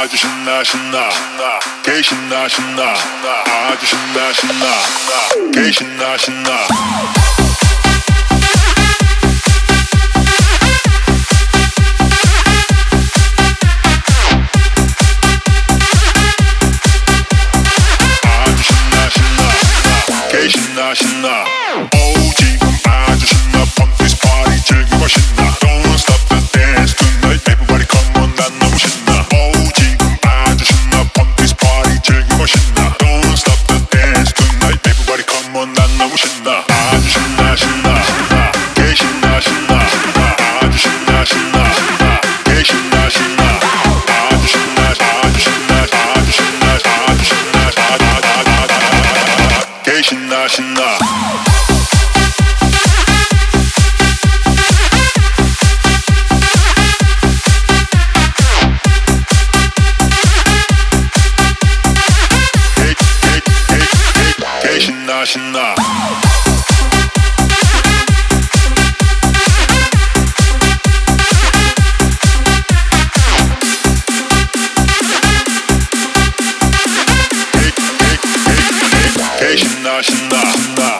아주 신나 신나 개 신나 신나 아주 신나 신나 개 신나 신나 신나 신나 오 지금 아주 신나 Pump this party 즐기고 신나 Don't stop the dance tonight Everybody come on 난 너무 신나 오 지금 아주 신나 Pump this party 즐기고 신나 Don't stop the dance tonight Everybody come on 난 너무 신나 아주 신나 신나 개 신나 신나 아주 신나 신나 개 신나 신나 아주 신나 아주 신나 아주 신나 아주 신나 개 신나 신나 신나 신나 신나 신나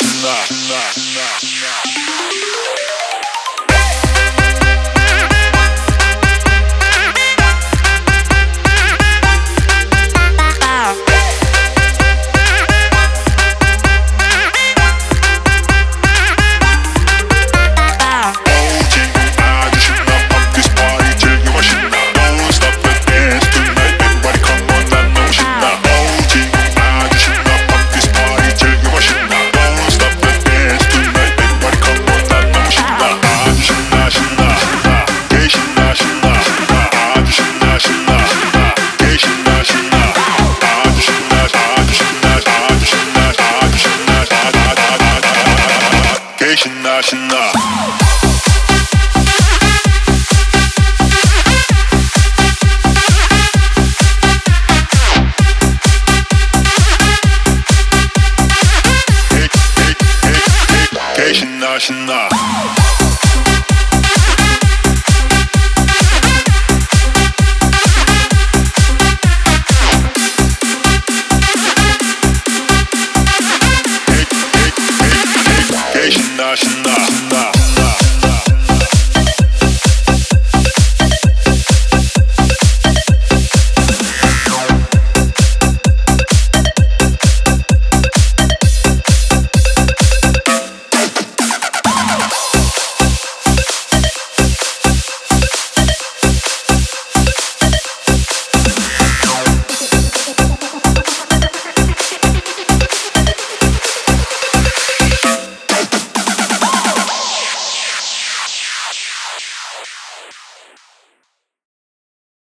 신나 신나 신나 신나 신나 신나